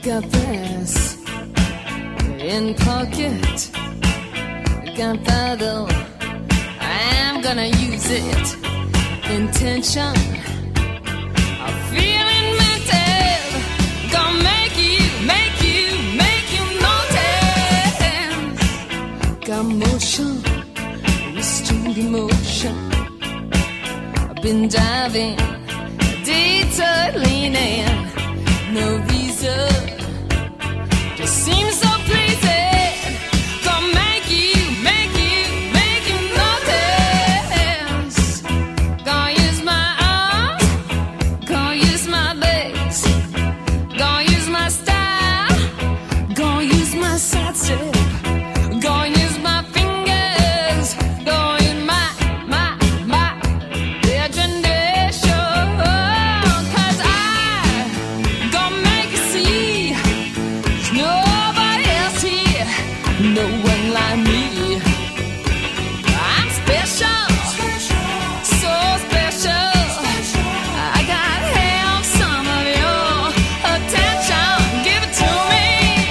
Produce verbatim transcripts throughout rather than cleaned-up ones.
Got brass in pocket, gunpowder, I'm gonna use it. Intention of feeling mental, gonna make you, make you, make you notice. Got motion, restrained emotion. I've been diving, detour leaning, no visa. Just seems so pleasing. Gonna make you, make you, make you notice. Gonna use my arms, gonna use my legs, gonna use my style, gonna use my side step, gonna use my fingers, gonna use my, my, my imagination. 'Cause I gonna make you see. Nobody else here, no one like me. I'm special, so special. I gotta have some of your attention. Give it to me.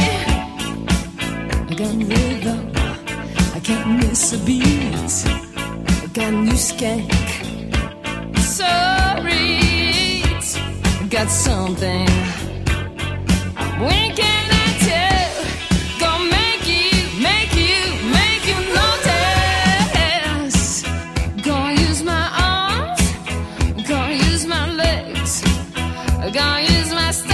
I got rhythm, I can't miss a beat. I got new skank, sorry. I got something I'm winking at you. Gonna make you, make you, make you notice. Gonna use my arms, gonna use my legs, gonna use my